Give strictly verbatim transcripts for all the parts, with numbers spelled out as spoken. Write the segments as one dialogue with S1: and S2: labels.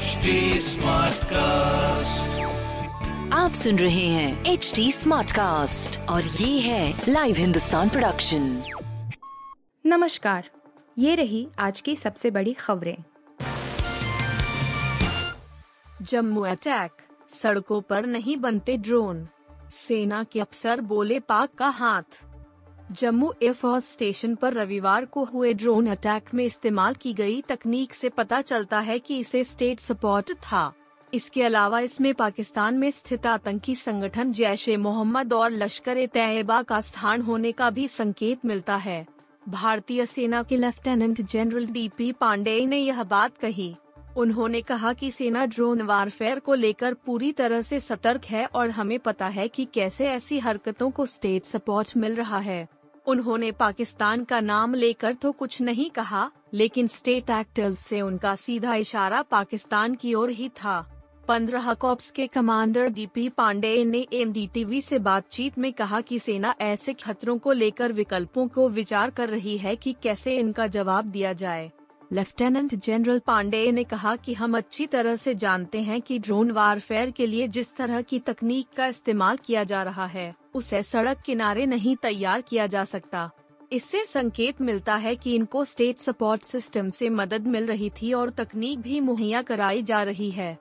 S1: H D smart cast,
S2: आप सुन रहे हैं एच डी स्मार्ट कास्ट और ये है लाइव हिंदुस्तान प्रोडक्शन।
S3: नमस्कार, ये रही आज की सबसे बड़ी खबरें।
S4: जम्मू अटैक, सड़कों पर नहीं बनते ड्रोन, सेना के अफसर बोले पाक का हाथ। जम्मू एयरफोर्स स्टेशन पर रविवार को हुए ड्रोन अटैक में इस्तेमाल की गई तकनीक से पता चलता है कि इसे स्टेट सपोर्ट था। इसके अलावा इसमें पाकिस्तान में स्थित आतंकी संगठन जैश ए मोहम्मद और लश्कर-ए-तैयबा का स्थान होने का भी संकेत मिलता है। भारतीय सेना के lieutenant general D P Pandey ने यह बात कही। उन्होंने कहा कि सेना ड्रोन वारफेयर को लेकर पूरी तरह से सतर्क है और हमें पता है कि कैसे ऐसी हरकतों को स्टेट सपोर्ट मिल रहा है। उन्होंने पाकिस्तान का नाम लेकर तो कुछ नहीं कहा, लेकिन स्टेट एक्टर्स से उनका सीधा इशारा पाकिस्तान की ओर ही था। पंद्रह कॉर्प्स के कमांडर डी पी पांडेय ने एन डी टी वी से बातचीत में कहा कि सेना ऐसे खतरों को लेकर विकल्पों को विचार कर रही है कि कैसे इनका जवाब दिया जाए। लेफ्टिनेंट जनरल पांडेय ने कहा कि हम अच्छी तरह से जानते हैं कि ड्रोन वारफेयर के लिए जिस तरह की तकनीक का इस्तेमाल किया जा रहा है, उसे सड़क किनारे नहीं तैयार किया जा सकता। इससे संकेत मिलता है कि इनको स्टेट सपोर्ट सिस्टम से मदद मिल रही थी और तकनीक भी मुहैया कराई जा रही है।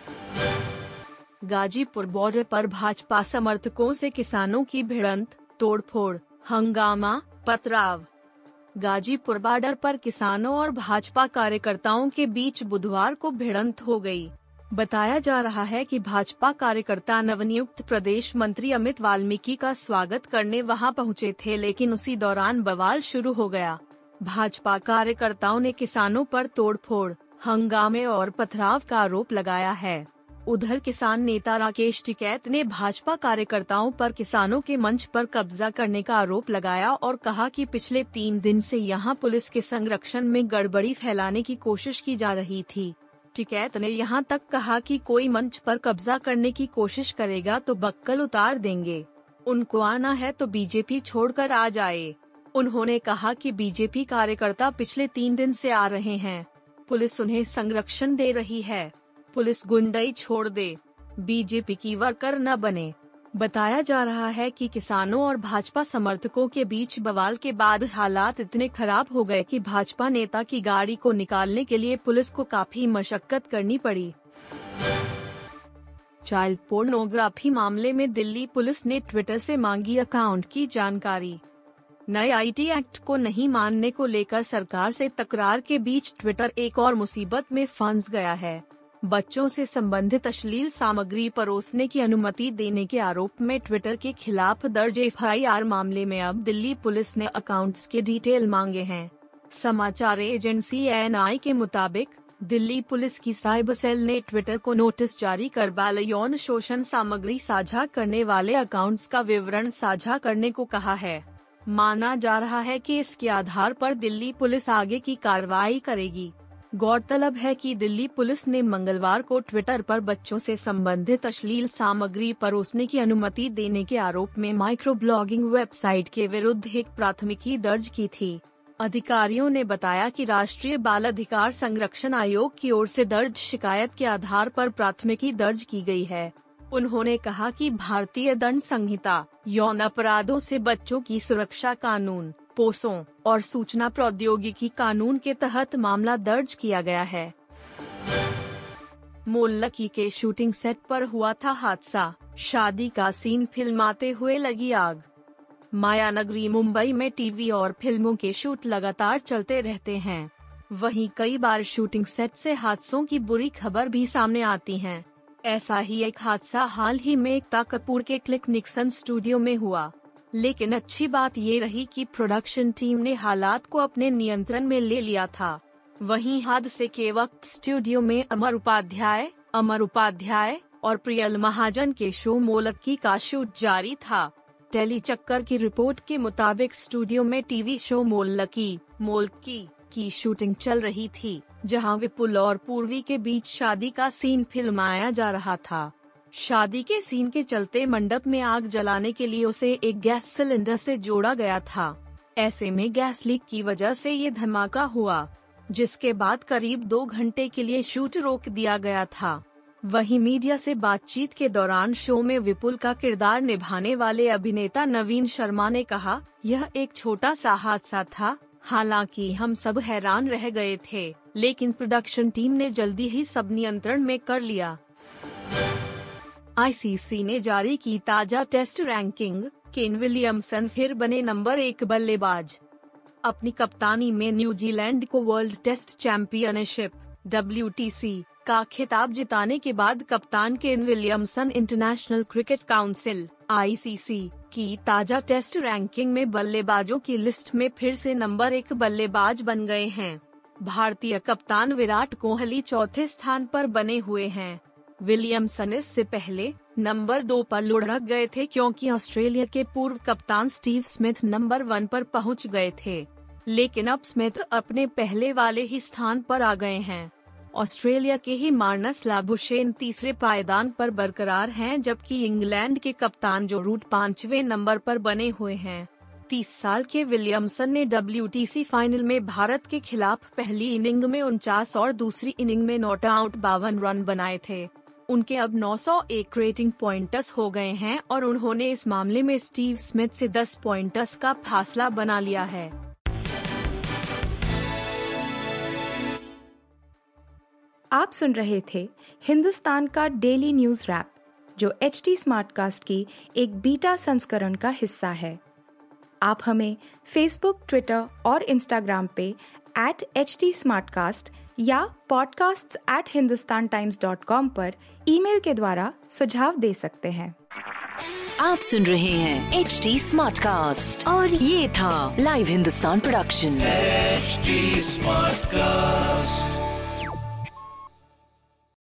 S4: गाजीपुर बॉर्डर पर भाजपा समर्थकों से किसानों की भिड़ंत, तोड़फोड़, हंगामा, पथराव। गाजीपुर बॉर्डर पर किसानों और भाजपा कार्यकर्ताओं के बीच बुधवार को भिड़ंत हो गई। बताया जा रहा है कि भाजपा कार्यकर्ता नवनियुक्त प्रदेश मंत्री अमित वाल्मीकि का स्वागत करने वहां पहुंचे थे, लेकिन उसी दौरान बवाल शुरू हो गया। भाजपा कार्यकर्ताओं ने किसानों पर तोड़फोड़, हंगामे और पथराव का आरोप लगाया है। उधर किसान नेता राकेश टिकैत ने भाजपा कार्यकर्ताओं पर किसानों के मंच पर कब्जा करने का आरोप लगाया और कहा कि पिछले तीन दिन से यहां पुलिस के संरक्षण में गड़बड़ी फैलाने की कोशिश की जा रही थी। टिकैत ने यहां तक कहा कि कोई मंच पर कब्जा करने की कोशिश करेगा तो बक्कल उतार देंगे। उनको आना है तो बीजेपी छोड़कर आ जाए। उन्होंने कहा कि बीजेपी कार्यकर्ता पिछले तीन दिन से आ रहे हैं, पुलिस उन्हें संरक्षण दे रही है, पुलिस गुंडाई छोड़ दे, बीजेपी की वर्कर न बने। बताया जा रहा है कि किसानों और भाजपा समर्थकों के बीच बवाल के बाद हालात इतने खराब हो गए कि भाजपा नेता की गाड़ी को निकालने के लिए पुलिस को काफी मशक्कत करनी पड़ी। चाइल्ड पोर्नोग्राफी मामले में दिल्ली पुलिस ने ट्विटर से मांगी अकाउंट की जानकारी। नए आई टी एक्ट को नहीं मानने को लेकर सरकार से तकरार के बीच ट्विटर एक और मुसीबत में फंस गया है। बच्चों से संबंधित अश्लील सामग्री परोसने की अनुमति देने के आरोप में ट्विटर के खिलाफ दर्ज एफ आई आर मामले में अब दिल्ली पुलिस ने अकाउंट्स के डिटेल मांगे हैं। समाचार एजेंसी एन आई के मुताबिक दिल्ली पुलिस की साइबर सेल ने ट्विटर को नोटिस जारी कर बाल यौन शोषण सामग्री साझा करने वाले अकाउंट्स का विवरण साझा करने को कहा है। माना जा रहा है कि इसके आधार पर दिल्ली पुलिस आगे की कार्रवाई करेगी। गौरतलब है कि दिल्ली पुलिस ने मंगलवार को ट्विटर पर बच्चों से संबंधित अश्लील सामग्री परोसने की अनुमति देने के आरोप में माइक्रो ब्लॉगिंग वेबसाइट के विरुद्ध एक प्राथमिकी दर्ज की थी। अधिकारियों ने बताया कि राष्ट्रीय बाल अधिकार संरक्षण आयोग की ओर से दर्ज शिकायत के आधार पर प्राथमिकी दर्ज की गई है। उन्होंने कहा कि भारतीय दंड संहिता, यौन अपराधों से बच्चों की सुरक्षा कानून, पोसों और सूचना प्रौद्योगिकी कानून के तहत मामला दर्ज किया गया है। मोलक्की के शूटिंग सेट पर हुआ था हादसा, शादी का सीन फिल्माते हुए लगी आग। मायानगरी मुंबई में टीवी और फिल्मों के शूट लगातार चलते रहते हैं। वहीं कई बार शूटिंग सेट से हादसों की बुरी खबर भी सामने आती हैं। ऐसा ही एक हादसा हाल ही में एकता कपूर के क्लिक निक्सन स्टूडियो में हुआ, लेकिन अच्छी बात ये रही कि प्रोडक्शन टीम ने हालात को अपने नियंत्रण में ले लिया था। वहीं हादसे के वक्त स्टूडियो में अमर उपाध्याय, अमर उपाध्याय और प्रियल महाजन के शो मोलक्की का शूट जारी था। टेली चक्कर की रिपोर्ट के मुताबिक स्टूडियो में टीवी शो मोलक्की मोलक्की की शूटिंग चल रही थी, जहां विपुल और पूर्वी के बीच शादी का सीन फिल्माया जा रहा था। शादी के सीन के चलते मंडप में आग जलाने के लिए उसे एक गैस सिलेंडर से जोड़ा गया था। ऐसे में गैस लीक की वजह से ये धमाका हुआ। जिसके बाद करीब दो घंटे के लिए शूट रोक दिया गया था। वहीं मीडिया से बातचीत के दौरान शो में विपुल का किरदार निभाने वाले अभिनेता नवीन शर्मा ने कहा, यह एक छोटा सा हादसा था, हालांकि हम सब हैरान रह गए थे, लेकिन प्रोडक्शन टीम ने जल्दी ही सब नियंत्रण में कर लिया। आईसीसी ने जारी की ताजा टेस्ट रैंकिंग, केन विलियमसन फिर बने नंबर एक बल्लेबाज। अपनी कप्तानी में न्यूजीलैंड को world test championship W T C का खिताब जिताने के बाद कप्तान Kane Williamson international cricket council I C C की ताजा टेस्ट रैंकिंग में बल्लेबाजों की लिस्ट में फिर से नंबर एक बल्लेबाज बन गए हैं। भारतीय कप्तान विराट कोहली चौथे स्थान पर बने हुए हैं। विलियमसन इससे पहले नंबर दो पर लुढ़क गए थे, क्योंकि ऑस्ट्रेलिया के पूर्व कप्तान स्टीव स्मिथ नंबर वन पर पहुंच गए थे, लेकिन अब स्मिथ अपने पहले वाले ही स्थान पर आ गए हैं। ऑस्ट्रेलिया के ही मार्नस लाबुशेन तीसरे पायदान पर बरकरार हैं, जबकि इंग्लैंड के कप्तान जो रूट पांचवें नंबर पर बने हुए हैं। तीस साल के विलियमसन ने डब्ल्यू टी सी फाइनल में भारत के खिलाफ पहली इनिंग में उनचास और दूसरी इनिंग में नॉट आउट बावन रन बनाए थे। उनके अब नौ सौ एक रेटिंग पॉइंटर्स हो गए हैं और उन्होंने इस मामले में स्टीव स्मिथ से दस पॉइंटर्स का फासला बना लिया है।
S3: आप सुन रहे थे हिंदुस्तान का डेली न्यूज रैप, जो एच टी स्मार्टकास्ट की एक बीटा संस्करण का हिस्सा है। आप हमें फेसबुक, ट्विटर और इंस्टाग्राम पे एट एच टी स्मार्टकास्ट या podcasts at Hindustan Times dot com पर ईमेल के द्वारा सुझाव दे सकते हैं।
S2: आप सुन रहे हैं एच टी स्मार्टकास्ट और ये था live Hindustan production.
S1: H T Smartcast.